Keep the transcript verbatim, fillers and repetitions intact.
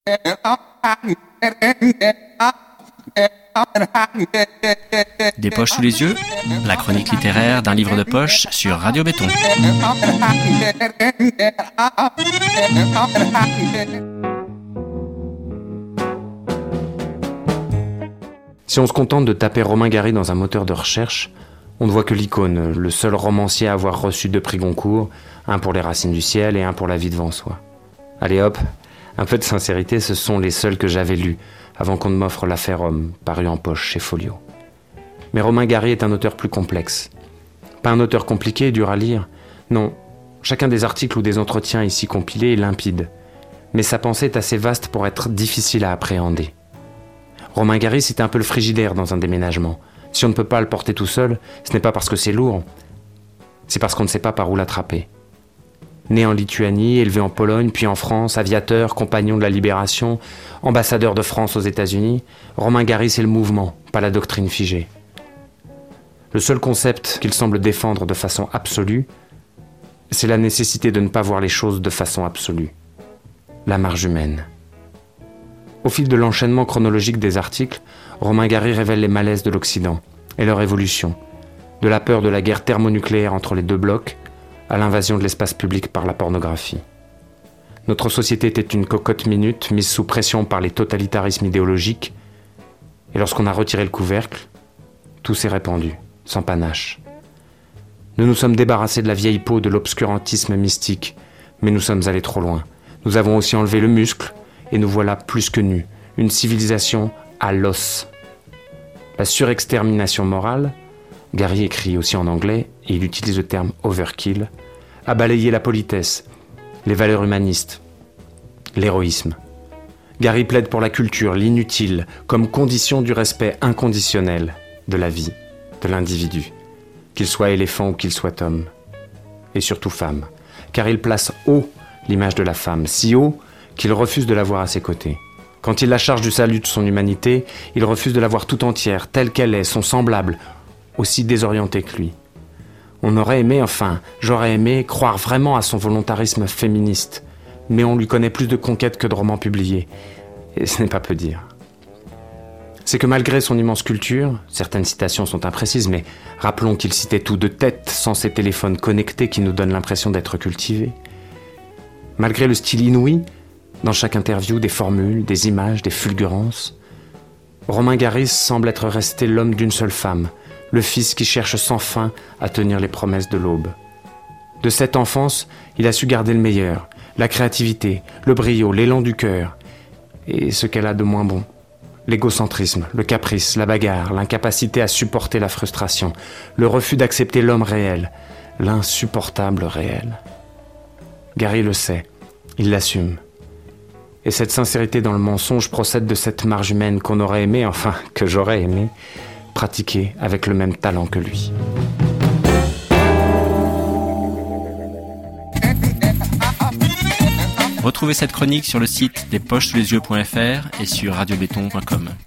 Des poches sous les yeux, la chronique littéraire d'un livre de poche sur Radio Béton. Si on se contente de taper Romain Gary dans un moteur de recherche, on ne voit que l'icône, le seul romancier à avoir reçu deux prix Goncourt, un pour Les Racines du ciel et un pour La vie devant soi. Allez hop, un peu de sincérité, ce sont les seuls que j'avais lus avant qu'on ne m'offre L'affaire Homme, paru en poche chez Folio. Mais Romain Gary est un auteur plus complexe. Pas un auteur compliqué et dur à lire, non. Chacun des articles ou des entretiens ici compilés est limpide. Mais sa pensée est assez vaste pour être difficile à appréhender. Romain Gary, c'est un peu le frigidaire dans un déménagement. Si on ne peut pas le porter tout seul, ce n'est pas parce que c'est lourd, c'est parce qu'on ne sait pas par où l'attraper. Né en Lituanie, élevé en Pologne, puis en France, aviateur, compagnon de la Libération, ambassadeur de France aux États-Unis, Romain Gary, c'est le mouvement, pas la doctrine figée. Le seul concept qu'il semble défendre de façon absolue, c'est la nécessité de ne pas voir les choses de façon absolue. La marge humaine. Au fil de l'enchaînement chronologique des articles, Romain Gary révèle les malaises de l'Occident et leur évolution, de la peur de la guerre thermonucléaire entre les deux blocs à l'invasion de l'espace public par la pornographie. Notre société était une cocotte minute mise sous pression par les totalitarismes idéologiques, et lorsqu'on a retiré le couvercle, tout s'est répandu, sans panache. Nous nous sommes débarrassés de la vieille peau de l'obscurantisme mystique, mais nous sommes allés trop loin. Nous avons aussi enlevé le muscle, et nous voilà plus que nus, une civilisation à l'os. La surextermination morale, Gary écrit aussi en anglais, et il utilise le terme overkill, a balayé la politesse, les valeurs humanistes, l'héroïsme. Gary plaide pour la culture, l'inutile, comme condition du respect inconditionnel de la vie, de l'individu, qu'il soit éléphant ou qu'il soit homme, et surtout femme, car il place haut l'image de la femme, si haut qu'il refuse de la voir à ses côtés. Quand il la charge du salut de son humanité, il refuse de la voir tout entière, telle qu'elle est, son semblable, aussi désorienté que lui. On aurait aimé, enfin, j'aurais aimé croire vraiment à son volontarisme féministe, mais on lui connaît plus de conquêtes que de romans publiés, et ce n'est pas peu dire. C'est que malgré son immense culture, certaines citations sont imprécises, mais rappelons qu'il citait tout de tête sans ces téléphones connectés qui nous donnent l'impression d'être cultivés. Malgré le style inouï, dans chaque interview, des formules, des images, des fulgurances, Romain Gary semble être resté l'homme d'une seule femme, le fils qui cherche sans fin à tenir les promesses de l'aube. De cette enfance, il a su garder le meilleur, la créativité, le brio, l'élan du cœur, et ce qu'elle a de moins bon, l'égocentrisme, le caprice, la bagarre, l'incapacité à supporter la frustration, le refus d'accepter l'homme réel, l'insupportable réel. Gary le sait, il l'assume. Et cette sincérité dans le mensonge procède de cette marge humaine qu'on aurait aimé, enfin, que j'aurais aimé, pratiquer avec le même talent que lui. Retrouvez cette chronique sur le site des poches sous les yeux point f r et sur radio béton point com.